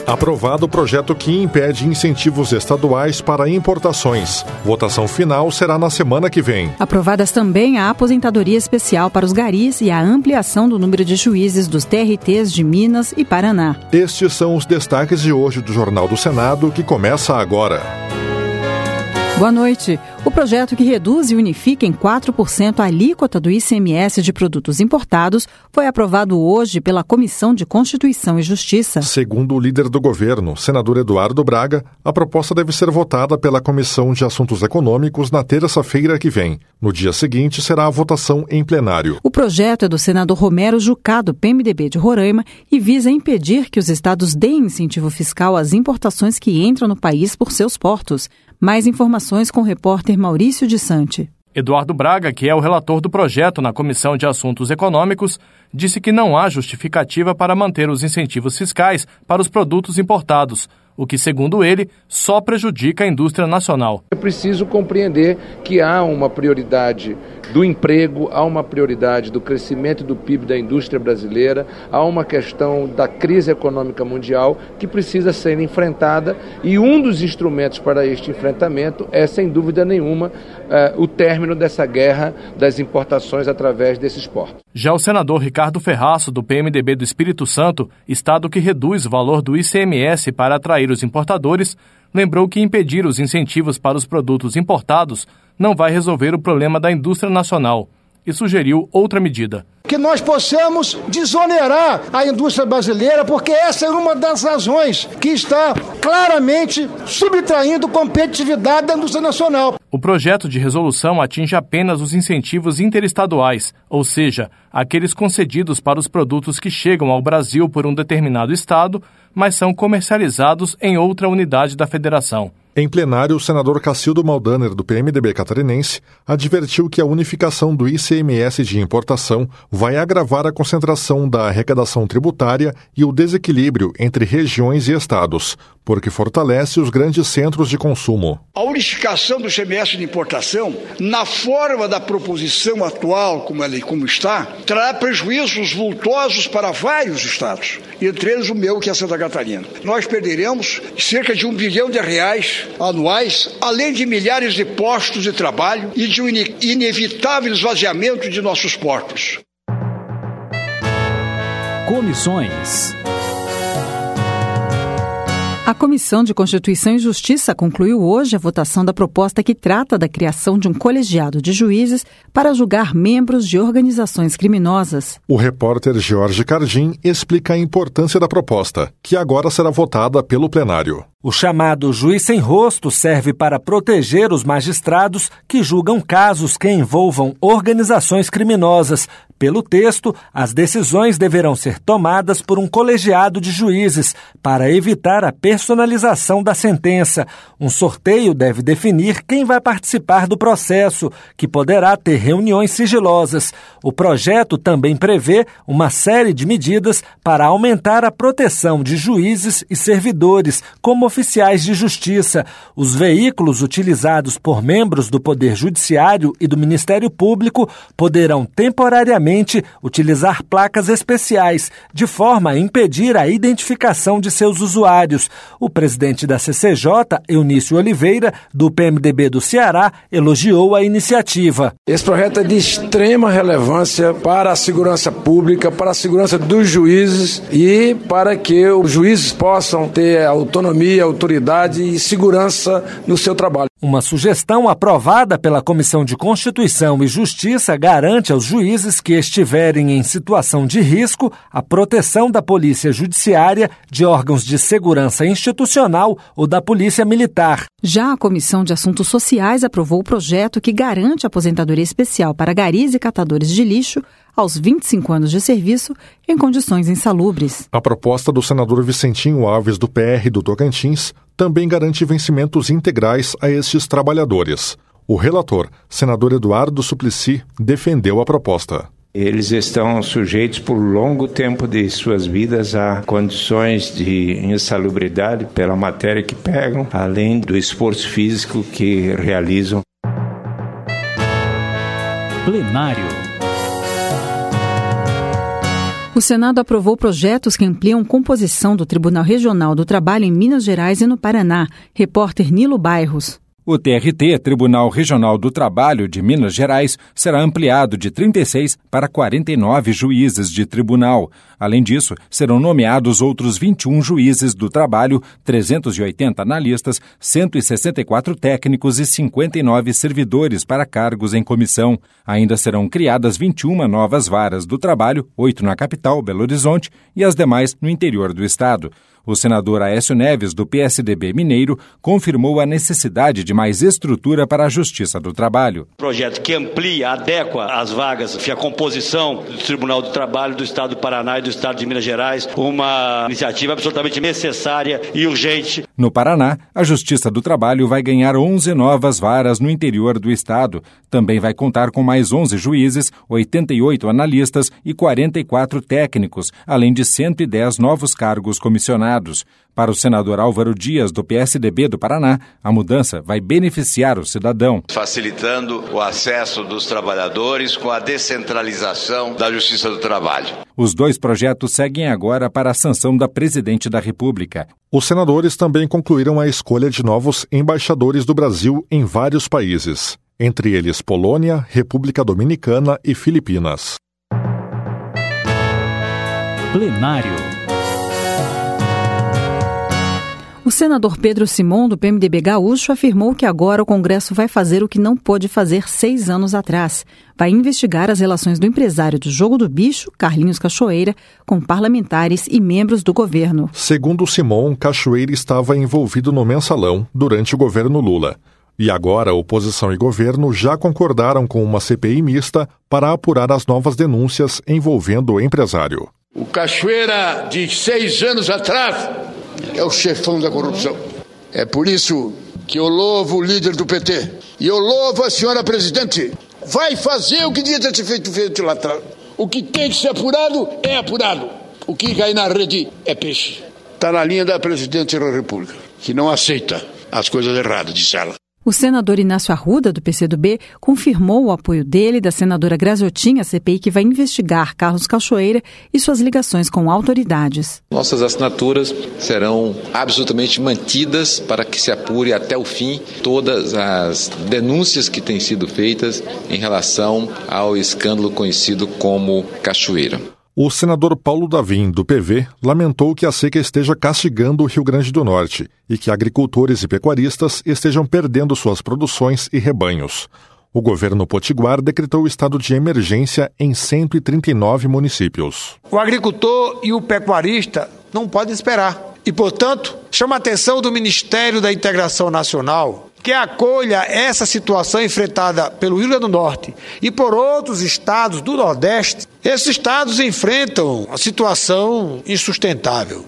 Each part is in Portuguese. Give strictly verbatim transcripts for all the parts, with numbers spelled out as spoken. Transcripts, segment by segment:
Aprovado o projeto que impede incentivos estaduais para importações. Votação final será na semana que vem. Aprovadas também a aposentadoria especial para os garis e a ampliação do número de juízes dos T R Ts de Minas e Paraná. Estes são os destaques de hoje do Jornal do Senado, que começa agora. Boa noite. O projeto que reduz e unifica em quatro por cento a alíquota do I C M S de produtos importados foi aprovado hoje pela Comissão de Constituição e Justiça. Segundo o líder do governo, senador Eduardo Braga, a proposta deve ser votada pela Comissão de Assuntos Econômicos na terça-feira que vem. No dia seguinte, será a votação em plenário. O projeto é do senador Romero Jucá, do P M D B de Roraima, e visa impedir que os estados deem incentivo fiscal às importações que entram no país por seus portos. Mais informações com o repórter Maurício de Sante. Eduardo Braga, que é o relator do projeto na Comissão de Assuntos Econômicos, disse que não há justificativa para manter os incentivos fiscais para os produtos importados, o que, segundo ele, só prejudica a indústria nacional. É preciso compreender que há uma prioridade do emprego, há uma prioridade do crescimento do P I B da indústria brasileira, há uma questão da crise econômica mundial que precisa ser enfrentada, e um dos instrumentos para este enfrentamento é, sem dúvida nenhuma, uh, o término dessa guerra das importações através desses portos. Já o senador Ricardo Ferraço, do P M D B do Espírito Santo, estado que reduz o valor do I C M S para atrair os importadores, lembrou que impedir os incentivos para os produtos importados não vai resolver o problema da indústria nacional e sugeriu outra medida. Que nós possamos desonerar a indústria brasileira, porque essa é uma das razões que está claramente subtraindo competitividade da indústria nacional. O projeto de resolução atinge apenas os incentivos interestaduais, ou seja, aqueles concedidos para os produtos que chegam ao Brasil por um determinado estado, mas são comercializados em outra unidade da federação. Em plenário, o senador Cacildo Maldaner, do P M D B catarinense, advertiu que a unificação do I C M S de importação vai agravar a concentração da arrecadação tributária e o desequilíbrio entre regiões e estados, porque fortalece os grandes centros de consumo. A unificação do I C M S de importação, na forma da proposição atual, como ela como está, trará prejuízos vultosos para vários estados, entre eles o meu, que é Santa Catarina. Nós perderemos cerca de um bilhão de reais anuais, além de milhares de postos de trabalho e de um inevitável esvaziamento de nossos portos. Comissões. A Comissão de Constituição e Justiça concluiu hoje a votação da proposta que trata da criação de um colegiado de juízes para julgar membros de organizações criminosas. O repórter Jorge Cardim explica a importância da proposta, que agora será votada pelo plenário. O chamado juiz sem rosto serve para proteger os magistrados que julgam casos que envolvam organizações criminosas. Pelo texto, as decisões deverão ser tomadas por um colegiado de juízes para evitar a personalização da sentença. Um sorteio deve definir quem vai participar do processo, que poderá ter reuniões sigilosas. O projeto também prevê uma série de medidas para aumentar a proteção de juízes e servidores, como oficiais de justiça. Os veículos utilizados por membros do Poder Judiciário e do Ministério Público poderão temporariamente utilizar placas especiais, de forma a impedir a identificação de seus usuários. O presidente da C C J, Eunício Oliveira, do P M D B do Ceará, elogiou a iniciativa. Esse projeto é de extrema relevância para a segurança pública, para a segurança dos juízes e para que os juízes possam ter autonomia, autoridade e segurança no seu trabalho. Uma sugestão aprovada pela Comissão de Constituição e Justiça garante aos juízes que estiverem em situação de risco a proteção da Polícia Judiciária, de órgãos de segurança institucional ou da Polícia Militar. Já a Comissão de Assuntos Sociais aprovou o projeto que garante aposentadoria especial para garis e catadores de lixo aos vinte e cinco anos de serviço em condições insalubres. A proposta do senador Vicentinho Alves, do P R do Tocantins, também garante vencimentos integrais a estes trabalhadores. O relator, senador Eduardo Suplicy, defendeu a proposta. Eles estão sujeitos por longo tempo de suas vidas a condições de insalubridade pela matéria que pegam, além do esforço físico que realizam. Plenário. O Senado aprovou projetos que ampliam composição do Tribunal Regional do Trabalho em Minas Gerais e no Paraná. Repórter Nilo Bairros. O T R T, Tribunal Regional do Trabalho de Minas Gerais, será ampliado de trinta e seis para quarenta e nove juízes de tribunal. Além disso, serão nomeados outros vinte e um juízes do trabalho, trezentos e oitenta analistas, cento e sessenta e quatro técnicos e cinquenta e nove servidores para cargos em comissão. Ainda serão criadas vinte e uma novas varas do trabalho, oito na capital, Belo Horizonte, e as demais no interior do estado. O senador Aécio Neves, do P S D B mineiro, confirmou a necessidade de mais estrutura para a Justiça do Trabalho. Projeto que amplia, adequa as vagas e a composição do Tribunal do Trabalho do Estado do Paraná e do Estado de Minas Gerais, uma iniciativa absolutamente necessária e urgente. No Paraná, a Justiça do Trabalho vai ganhar onze novas varas no interior do estado. Também vai contar com mais onze juízes, oitenta e oito analistas e quarenta e quatro técnicos, além de cento e dez novos cargos comissionados. Para o senador Álvaro Dias, do P S D B do Paraná, a mudança vai beneficiar o cidadão, facilitando o acesso dos trabalhadores com a descentralização da Justiça do Trabalho. Os dois projetos seguem agora para a sanção da Presidente da República. Os senadores também concluíram a escolha de novos embaixadores do Brasil em vários países, entre eles Polônia, República Dominicana e Filipinas. Plenário. O senador Pedro Simon, do P M D B gaúcho, afirmou que agora o Congresso vai fazer o que não pôde fazer seis anos atrás. Vai investigar as relações do empresário do Jogo do Bicho, Carlinhos Cachoeira, com parlamentares e membros do governo. Segundo Simon, Cachoeira estava envolvido no mensalão durante o governo Lula. E agora, oposição e governo já concordaram com uma C P I mista para apurar as novas denúncias envolvendo o empresário. O Cachoeira, de seis anos atrás, é o chefão da corrupção. É por isso que eu louvo o líder do P T. E eu louvo a senhora presidente. Vai fazer o que devia ter feito, feito lá atrás. O que tem que ser apurado, é apurado. O que cai na rede é peixe. Está na linha da presidente da República, que não aceita as coisas erradas, disse ela. O senador Inácio Arruda, do P C do B, confirmou o apoio dele e da senadora Graziotin à C P I que vai investigar Carlos Cachoeira e suas ligações com autoridades. Nossas assinaturas serão absolutamente mantidas para que se apure até o fim todas as denúncias que têm sido feitas em relação ao escândalo conhecido como Cachoeira. O senador Paulo Davim, do P V, lamentou que a seca esteja castigando o Rio Grande do Norte e que agricultores e pecuaristas estejam perdendo suas produções e rebanhos. O governo potiguar decretou o estado de emergência em cento e trinta e nove municípios. O agricultor e o pecuarista não podem esperar. E, portanto, chama a atenção do Ministério da Integração Nacional que acolha essa situação enfrentada pelo Rio Grande do Norte e por outros estados do Nordeste. Esses estados enfrentam uma situação insustentável.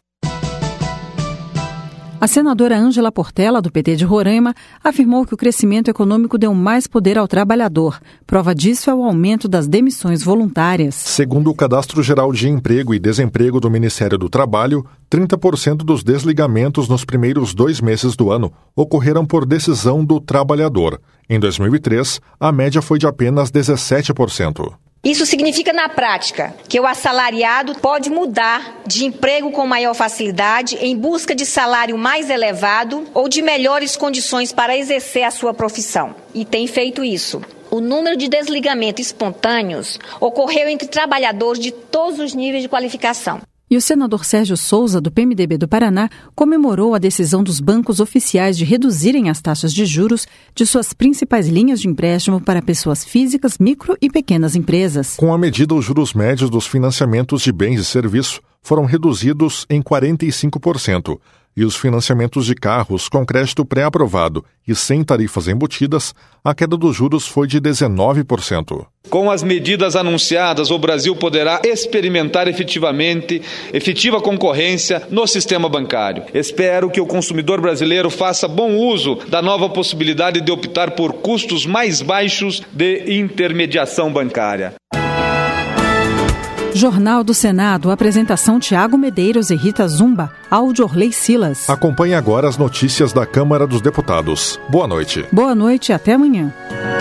A senadora Ângela Portela, do P T de Roraima, afirmou que o crescimento econômico deu mais poder ao trabalhador. Prova disso é o aumento das demissões voluntárias. Segundo o Cadastro Geral de Emprego e Desemprego do Ministério do Trabalho, trinta por cento dos desligamentos nos primeiros dois meses do ano ocorreram por decisão do trabalhador. Em dois mil e três, a média foi de apenas dezessete por cento. Isso significa, na prática, que o assalariado pode mudar de emprego com maior facilidade em busca de salário mais elevado ou de melhores condições para exercer a sua profissão. E tem feito isso. O número de desligamentos espontâneos ocorreu entre trabalhadores de todos os níveis de qualificação. E o senador Sérgio Souza, do P M D B do Paraná, comemorou a decisão dos bancos oficiais de reduzirem as taxas de juros de suas principais linhas de empréstimo para pessoas físicas, micro e pequenas empresas. Com a medida, os juros médios dos financiamentos de bens e serviços foram reduzidos em quarenta e cinco por cento. E os financiamentos de carros com crédito pré-aprovado e sem tarifas embutidas, a queda dos juros foi de dezenove por cento. Com as medidas anunciadas, o Brasil poderá experimentar efetivamente efetiva concorrência no sistema bancário. Espero que o consumidor brasileiro faça bom uso da nova possibilidade de optar por custos mais baixos de intermediação bancária. Jornal do Senado, apresentação Tiago Medeiros e Rita Zumba, áudio Orley Silas. Acompanhe agora as notícias da Câmara dos Deputados. Boa noite. Boa noite e até amanhã.